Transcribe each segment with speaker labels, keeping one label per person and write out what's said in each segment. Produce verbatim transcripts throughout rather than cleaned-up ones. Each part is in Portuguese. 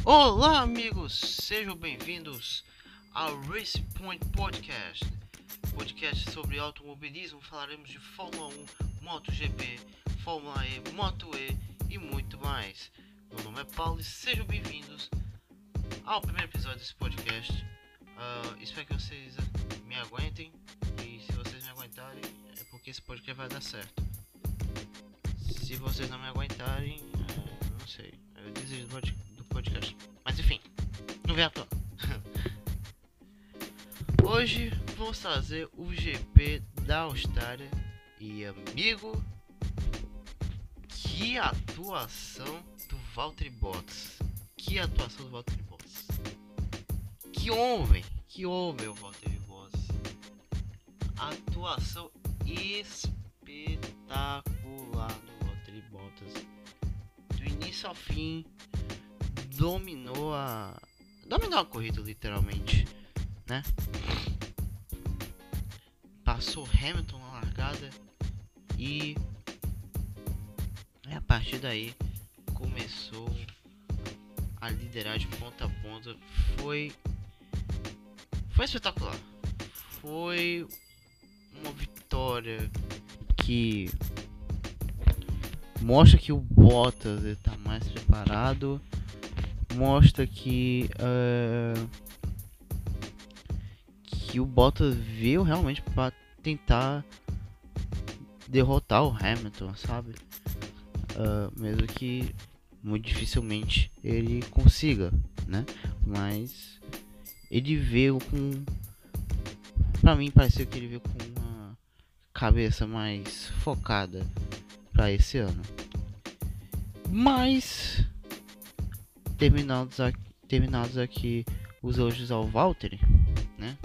Speaker 1: Olá, amigos, sejam bem-vindos ao Race Point Podcast. Podcast sobre automobilismo. Falaremos de Fórmula um, MotoGP, Fórmula E, Moto E e muito mais. Meu nome é Paulo e sejam bem-vindos ao primeiro episódio desse podcast. Uh, espero que vocês me aguentem, e se vocês me aguentarem é porque esse podcast vai dar certo. Se vocês não me aguentarem, uh, não sei, eu desisto do podcast. Mas enfim, não vem à toa. Hoje vamos trazer o G P da Austrália. E amigo, que atuação do Valtteri Bottas. Que atuação do Valtteri Bottas. Que homem, que homem o Valtteri Bottas. Atuação espetacular do Valtteri Bottas. Do início ao fim, dominou a dominou a corrida literalmente, né? Passou Hamilton na largada e a partir daí começou a liderar de ponta a ponta. Foi foi espetacular. Foi uma vitória que mostra que o Bottas está mais preparado. Mostra que uh, que o Bottas veio realmente para tentar derrotar o Hamilton, sabe? Uh, mesmo que muito dificilmente ele consiga, né? Mas ele veio com, pra mim pareceu que ele veio com uma cabeça mais focada para esse ano. Mas terminados aqui, terminados aqui os elogios ao Valtteri, né?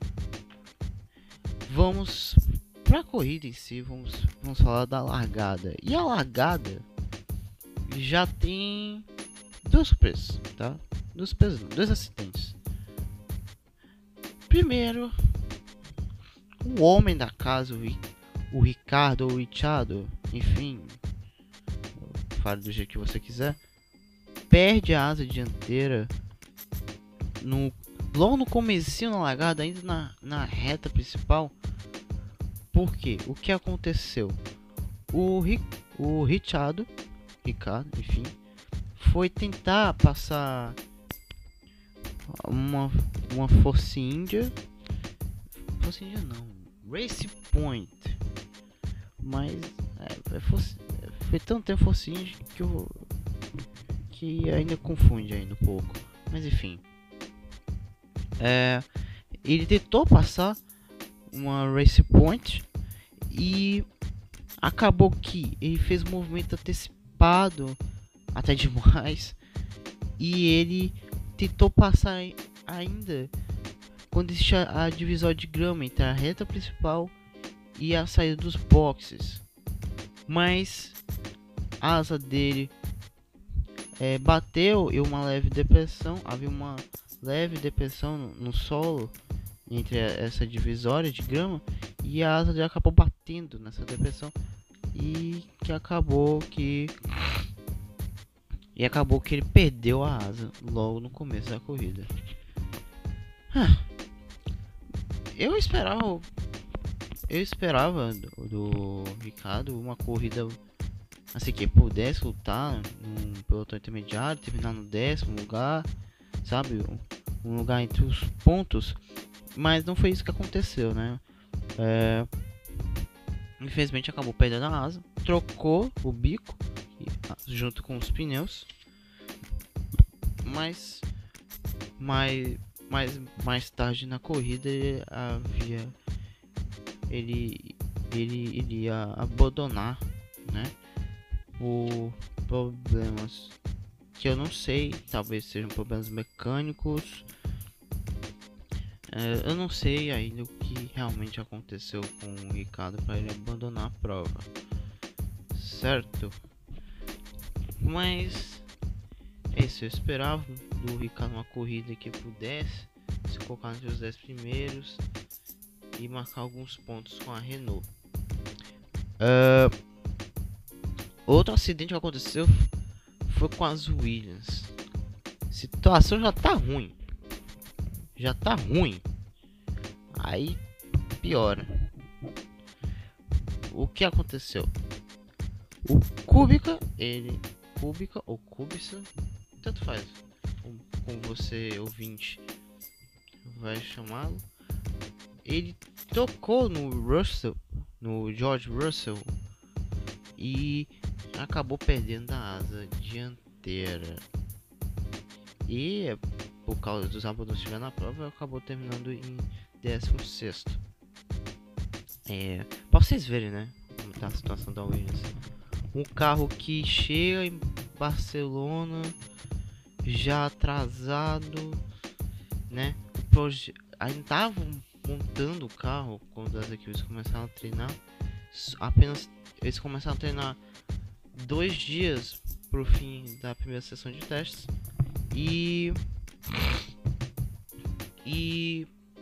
Speaker 1: Vamos para a corrida em si, vamos, vamos falar da largada. E a largada já tem duas surpresas, tá? Duas surpresas, não, dois acidentes. Primeiro, o homem da casa, o, o Ricardo ou o Ricciardo, enfim, fale do jeito que você quiser, perde a asa dianteira no, logo no comecinho na largada, ainda na, na reta principal. Por quê? O que aconteceu? O, o Ricciardo, Ricardo, enfim, foi tentar passar uma, uma Force India, Force India não, Race Point, mas é, Force, foi tanto tempo Force India que eu que ainda confunde ainda um pouco, mas enfim, é, ele tentou passar uma Race Point e acabou que ele fez um movimento antecipado até demais, e ele tentou passar ainda quando existe a, a divisória de grama entre a reta principal e a saída dos boxes, mas a asa dele É, bateu e uma leve depressão, havia uma leve depressão no, no solo entre a, essa divisória de grama, e a asa já acabou batendo nessa depressão e que acabou que e acabou que ele perdeu a asa logo no começo da corrida. Ah, eu esperava eu esperava do, do Ricardo uma corrida assim que pudesse lutar num pelotão intermediário, terminar no décimo lugar, sabe, um, um lugar entre os pontos, mas não foi isso que aconteceu, né? É, infelizmente acabou perdendo a asa, trocou o bico junto com os pneus, mas mais mais mais tarde na corrida ele havia ele ele iria abandonar, né? Por problemas que eu não sei, talvez sejam problemas mecânicos, é, eu não sei ainda o que realmente aconteceu com o Ricardo para ele abandonar a prova, certo? Mas é isso, eu esperava do Ricardo uma corrida que pudesse se colocar entre os dez primeiros e marcar alguns pontos com a Renault. Uh, Outro acidente que aconteceu foi com as Williams. situação já tá ruim. Já tá ruim. Aí piora. O que aconteceu? O Kubica, ele... Kubica ou Kubica, tanto faz. Como, como você, ouvinte, vai chamá-lo. Ele tocou no Russell, no George Russell, e acabou perdendo a asa dianteira. E por causa dos abandonos que na prova, acabou terminando em décimo sexto. É, pra vocês verem, né, como tá a situação da Williams. Um carro que chega em Barcelona já atrasado, né? O proje... Ainda estavam montando o carro quando as equipes começaram a treinar. Apenas eles começaram a treinar dois dias pro fim da primeira sessão de testes. E e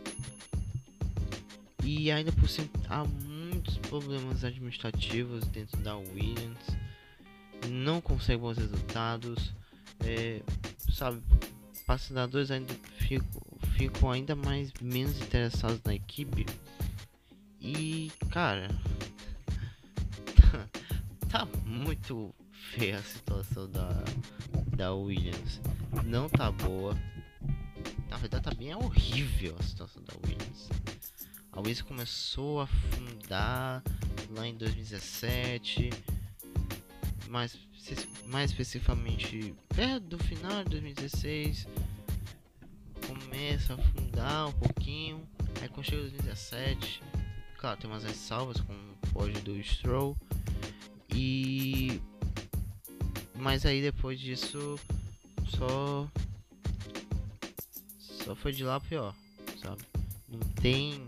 Speaker 1: e ainda por cima há muitos problemas administrativos dentro da Williams. Não consegue bons resultados, é, sabe, patrocinadores ainda ficam, ficam ainda mais menos interessados na equipe. E cara, tá, tá muito feia a situação da, da Williams. Não tá boa. Na verdade tá bem horrível a situação da Williams. A Williams começou a afundar lá em dois mil e dezessete, mais, mais especificamente perto do final de dois mil e dezesseis, começa a afundar um pouquinho. Aí quando chega dois mil e dezessete, claro, tem umas ressalvas com o pódio do Stroll, e mas aí depois disso só só foi de lá pior, sabe? Não tem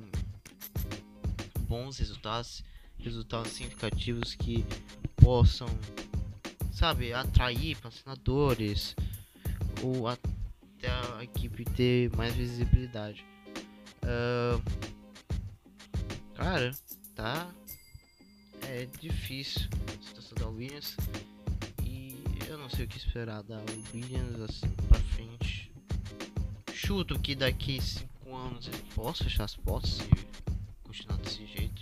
Speaker 1: bons resultados, resultados significativos que possam, sabe, atrair patrocinadores ou até a equipe ter mais visibilidade. Uh, cara, tá, é difícil a situação da Williams, e eu não sei o que esperar da Williams assim pra frente. Chuto que daqui cinco anos ele possa fechar as portas e continuar desse jeito.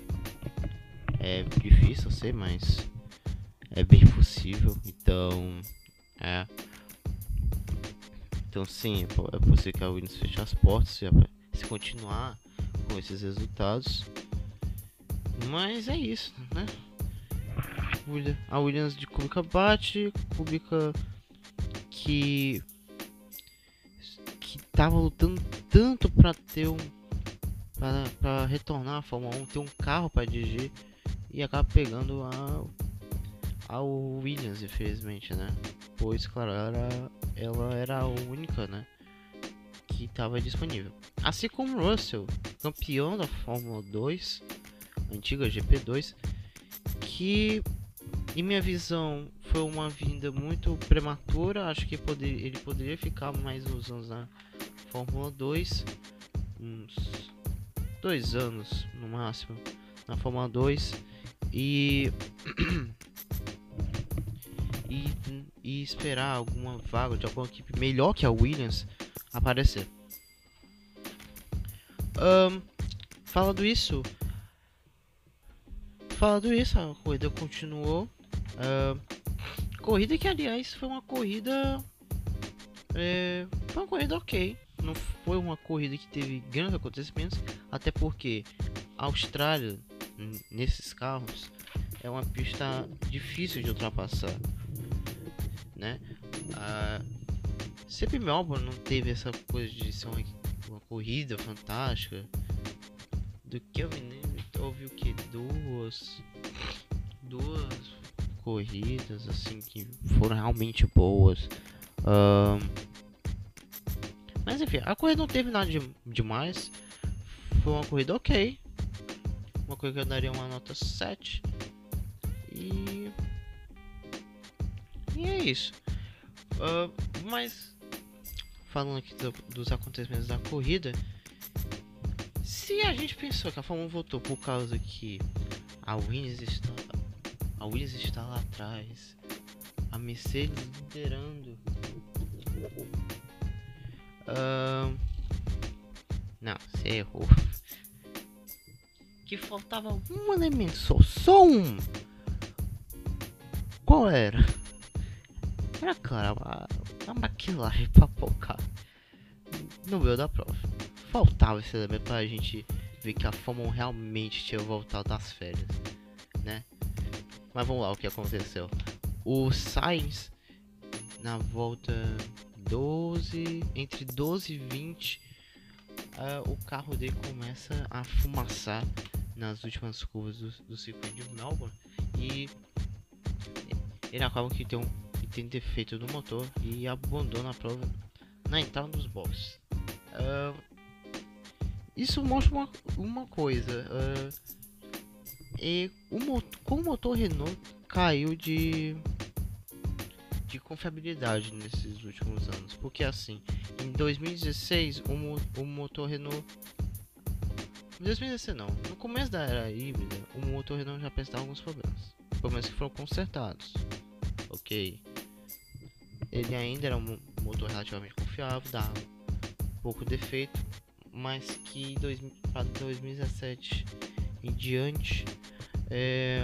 Speaker 1: É difícil, eu sei, mas é bem possível. Então, é. Então, sim, é possível que a Williams feche as portas se, se continuar com esses resultados. Mas é isso, né? A Williams de Kubica bate, Kubica que que tava lutando tanto para ter um para para retornar à Fórmula um, ter um carro para dirigir, e acaba pegando a a Williams, infelizmente, né? Pois, claro, ela, ela era a única, né, que estava disponível. Assim como Russell, campeão da Fórmula dois, antiga G P dois, que, em minha visão, foi uma vinda muito prematura. Acho que poder, ele poderia ficar mais uns anos na Fórmula dois, uns dois anos no máximo na Fórmula dois, e e, e esperar alguma vaga de alguma equipe melhor que a Williams aparecer. Um, falando isso, falando isso, a corrida continuou. Uh, corrida que, aliás, foi uma corrida, é, foi uma corrida ok. Não foi uma corrida que teve grandes acontecimentos, até porque a Austrália, nesses carros, é uma pista difícil de ultrapassar, né? A C P Melbourne não teve essa coisa de ser uma, uma corrida fantástica. Do que eu me lembro, houve o que? Duas, duas corridas assim que foram realmente boas. Um, mas enfim, a corrida não teve nada de, demais. Foi uma corrida ok. Uma corrida que eu daria uma nota sete. E, e é isso. Uh, mas falando aqui do, dos acontecimentos da corrida, se a gente pensou que a Fórmula um voltou por causa que a Williams está, a Williams está lá atrás, a Mercedes liderando Ahn, não, você errou. Que faltava um elemento só, só um. Qual era? Era claro, a, a McLaren pra focar no meio da prova. Faltava esse elemento pra gente ver que a Fórmula um realmente tinha voltado das férias, né? Mas vamos lá, o que aconteceu? O Sainz, na volta doze, entre doze e vinte, uh, o carro dele começa a fumaçar nas últimas curvas do, do circuito de Melbourne, e ele acaba que tem, um, que tem defeito no motor e abandona a prova na entrada dos boxes. Uh, isso mostra uma, uma coisa, uh, e o motor, como o motor Renault caiu de de confiabilidade nesses últimos anos, porque assim, em dois mil e dezesseis o, mo o motor Renault, em dois mil e dezesseis não, no começo da era híbrida, o motor Renault já apresentava alguns problemas, problemas que foram consertados, ok, ele ainda era um motor relativamente confiável, dava pouco defeito, mas que para dois mil e dezessete em diante, é,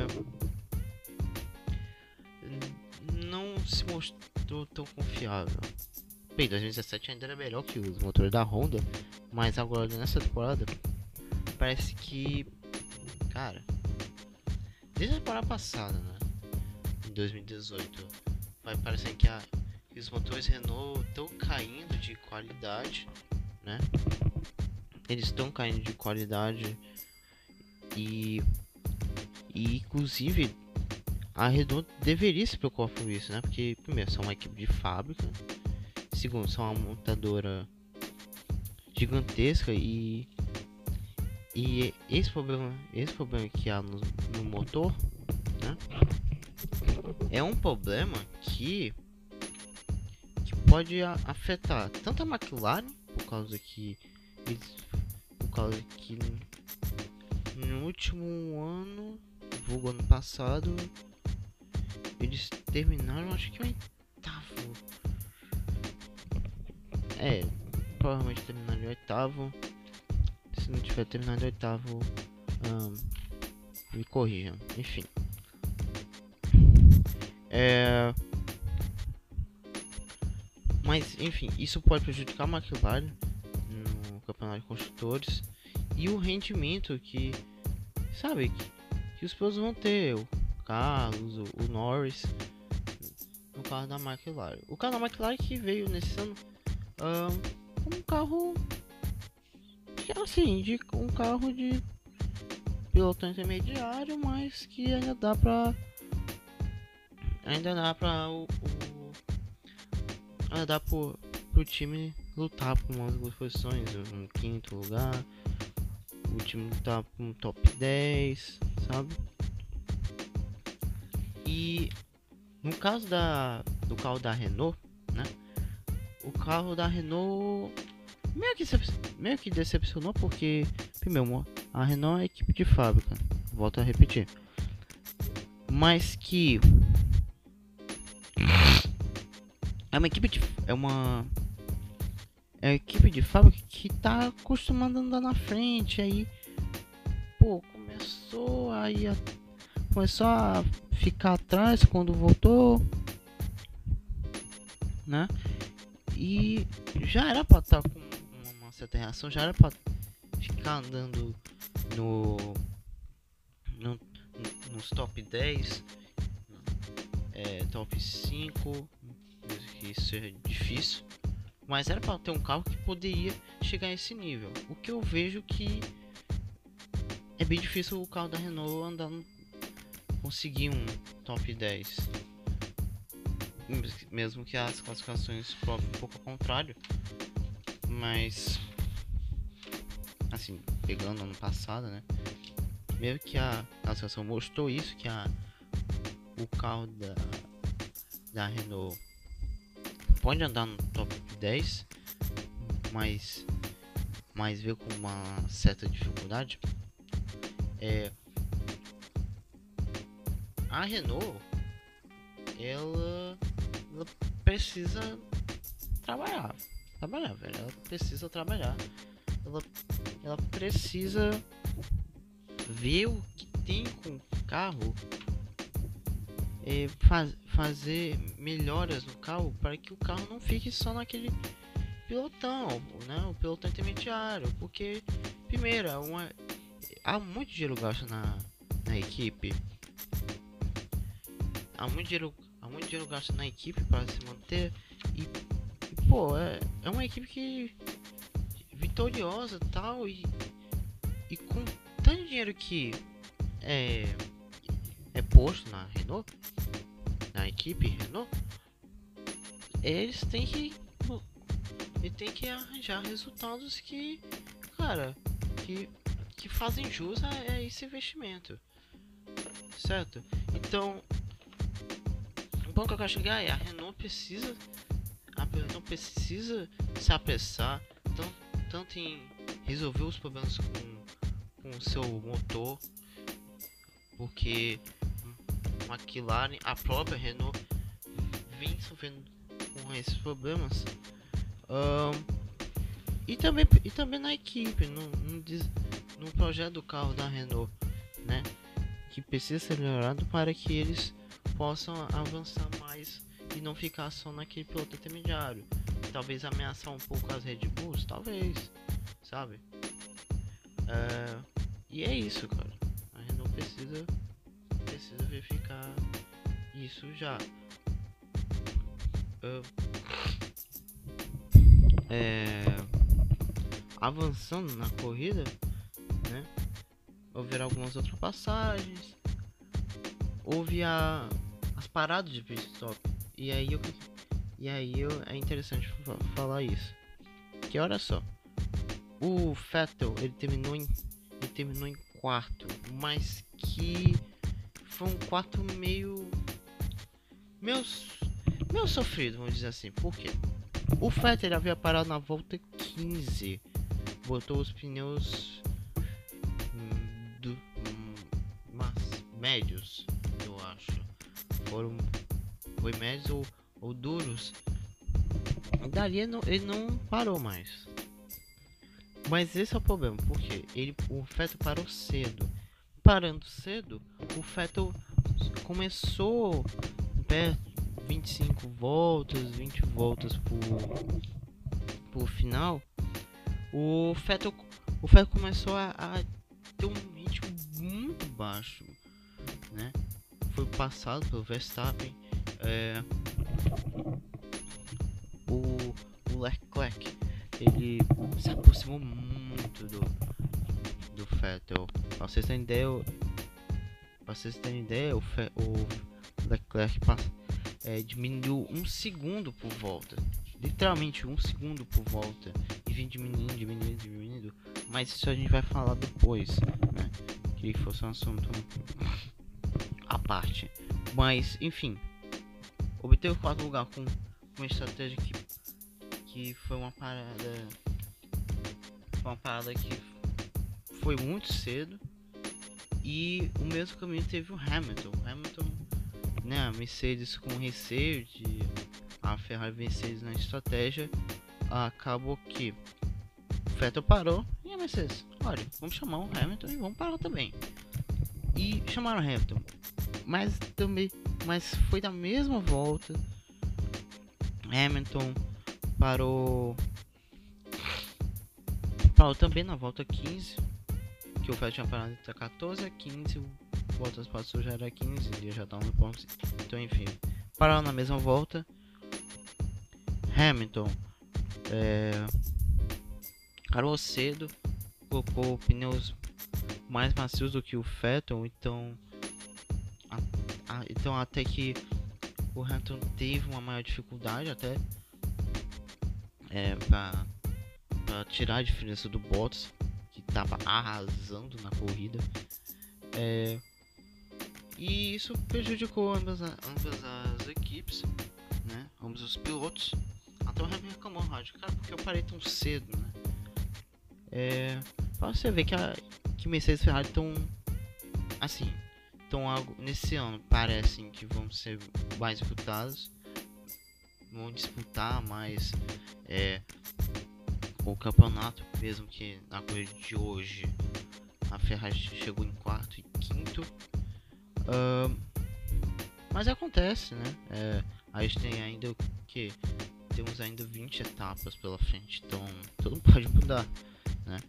Speaker 1: não se mostrou tão confiável. Bem, dois mil e dezessete ainda era melhor que os motores da Honda, mas agora nessa temporada parece que, cara, desde a temporada passada, né, em dois mil e dezoito, vai parecer que, a, que os motores Renault estão caindo de qualidade, né? Eles estão caindo de qualidade e, e inclusive a Renault deveria se preocupar com isso, né? Porque primeiro são uma equipe de fábrica, segundo são uma montadora gigantesca e e esse problema, esse problema que há no, no motor, né? É um problema que que pode a, afetar tanto a McLaren, por causa que por causa que no último ano, vulgo ano passado, eles terminaram, acho que o oitavo. É, provavelmente terminaram o oitavo. Se não tiver terminado o oitavo, um, me corrijam. Enfim. É... Mas, enfim, isso pode prejudicar a McLaren no campeonato de construtores e o rendimento que, sabe, que, que os pilotos vão ter. O Carlos, o, o Norris, no carro da McLaren. O carro da McLaren que veio nesse ano um, um carro que assim, de um carro de piloto intermediário, mas que ainda dá pra ainda dá pra o, o ainda dá pro, pro time lutar por umas boas posições, um quinto lugar, o time lutar por um top dez, sabe? E no caso da, do carro da Renault, né? O carro da Renault meio que, meio que decepcionou, porque, primeiro, a Renault é equipe de fábrica, volto a repetir, mas que é uma equipe de, é uma é uma equipe de fábrica que tá acostumada a andar na frente, aí, pô, começou aí a, começou a ficar atrás quando voltou, né? E já era pra estar tá com uma certa reação, já era pra ficar andando no, no nos top dez, é, top cinco, que isso é difícil, mas era pra ter um carro que poderia chegar a esse nível. O que eu vejo que é bem difícil o carro da Renault andar no, conseguir um top dez, mesmo que as classificações provem um pouco ao contrário. Mas assim, pegando ano passado, né, meio que a classificação mostrou isso, que a o carro da da Renault pode andar no top dez, mas mas veio com uma certa dificuldade. É, a Renault ela, ela precisa trabalhar. Trabalhar, velho. Ela precisa trabalhar. Ela, ela precisa ver o que tem com o carro. É, faz, fazer melhoras no carro para que o carro não fique só naquele pilotão, né? O pilotão intermediário. Porque, primeiro, é uma, há muito dinheiro gasto na, na equipe. Há muito dinheiro, há muito dinheiro gasto na equipe para se manter. E, e pô, é, é uma equipe que vitoriosa tal. E, e com tanto dinheiro que é, é posto na Renault, na equipe Renault, eles têm que e tem que arranjar resultados que, cara, que, que fazem jus a, a esse investimento, certo? Então, o ponto que eu quero chegar é a Renault precisa, a Renault precisa se apressar tanto, tanto em resolver os problemas com, com o seu motor, porque a McLaren, a própria Renault, vem sofrendo com esses problemas. Um, e, também, e também na equipe, no, no, no projeto do carro da Renault, né? Que precisa ser melhorado para que eles possam avançar mais e não ficar só naquele piloto intermediário. Talvez ameaçar um pouco as Red Bulls, talvez, sabe? É, e é isso, cara. A Renault precisa, precisa verificar isso já. Uh, É, avançando na corrida, né? Houve algumas ultrapassagens, houve a, as paradas de pit stop, e aí eu, e aí eu, é interessante falar isso. Que olha só, o Vettel ele terminou em ele terminou em quarto, mas que foi um quarto meio meio meio sofrido, vamos dizer assim. Por quê? O Vettel havia parado na volta quinze, botou os pneus hum, do, hum, mas, médios, eu acho. Foram foi médios ou, ou duros. Dali ele não, ele não parou mais. Mas esse é o problema, porque ele, o Vettel parou cedo. Parando cedo, o Vettel começou perto vinte e cinco voltas, vinte voltas por, por final. O Vettel, o Vettel começou a, a ter um ritmo muito baixo, né? Foi passado pelo Verstappen. É, o, o Leclerc ele se aproximou muito do, do Vettel. Pra vocês terem ideia, pra vocês terem ideia, o, Fe, o Leclerc passa É, diminuiu um segundo por volta, literalmente um segundo por volta, e vem diminuindo, diminuindo, diminuindo. Mas isso a gente vai falar depois, né? Que fosse um assunto à parte. Mas enfim, obteve o quarto lugar com uma estratégia que, que foi uma parada, foi uma parada que foi muito cedo. E o mesmo caminho teve o Hamilton. O Hamilton, né, a Mercedes com receio de a Ferrari vencer na estratégia, acabou que o Vettel parou e a Mercedes, olha, vamos chamar o Hamilton e vamos parar também. E chamaram o Hamilton, mas também, mas foi da mesma volta. Hamilton parou, parou também na volta quinze, que o Vettel tinha parado entre quatorze a quinze. Voltas passou, já era quinze, ele já tá no ponto. Então enfim, pararam na mesma volta. Hamilton é, parou cedo, colocou pneus mais macios do que o Vettel, então a, a, então até que o Hamilton teve uma maior dificuldade até é, para tirar a diferença do Bottas, que estava arrasando na corrida. É, E isso prejudicou ambas, a, ambas as equipes, né? Ambos os pilotos. Até o Hamilton reclamou no rádio, cara, porque eu parei tão cedo, né? É, pra você ver que a que Mercedes e Ferrari estão assim, estão algo nesse ano parecem que vão ser mais disputados, vão disputar mais é, o campeonato, mesmo que na corrida de hoje a Ferrari chegou em quarto e quinto. Uh, mas acontece, né? É, a gente tem ainda o que? Temos ainda vinte etapas pela frente, então tudo pode mudar, né?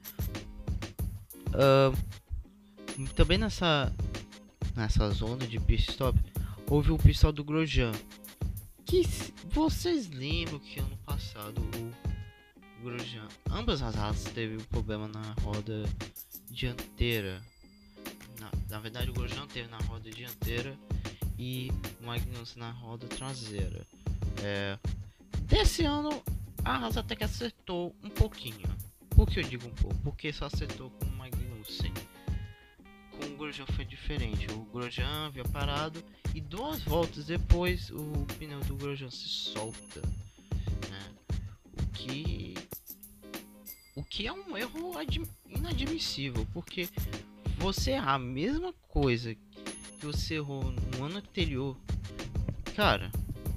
Speaker 1: Uh, também nessa nessa zona de pit stop houve o pit stop do Grosjean, que vocês lembram que ano passado o Grosjean, ambas as asas teve um problema na roda dianteira. Na, na verdade o Grosjean teve na roda dianteira e o Magnussen na roda traseira. É, desse ano a Haas até que acertou um pouquinho. Por que eu digo um pouco? Porque só acertou com o Magnussen. Com o Grosjean foi diferente. O Grosjean havia parado e duas voltas depois o pneu do Grosjean se solta, né? O que o que é um erro inadmissível, porque você errar a mesma coisa que você errou no ano anterior, cara,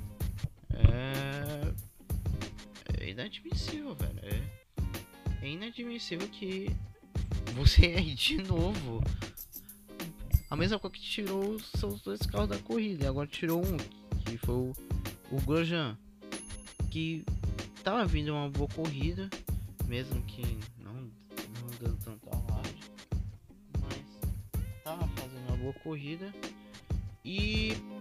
Speaker 1: é, é inadmissível, velho. É, é inadmissível que você erre de novo a mesma coisa que tirou os seus dois carros da corrida. E agora tirou um, que foi o, o Grosjean, que tava vindo uma boa corrida, mesmo que não, não dando tanto alarde, mas tava fazendo uma boa corrida. E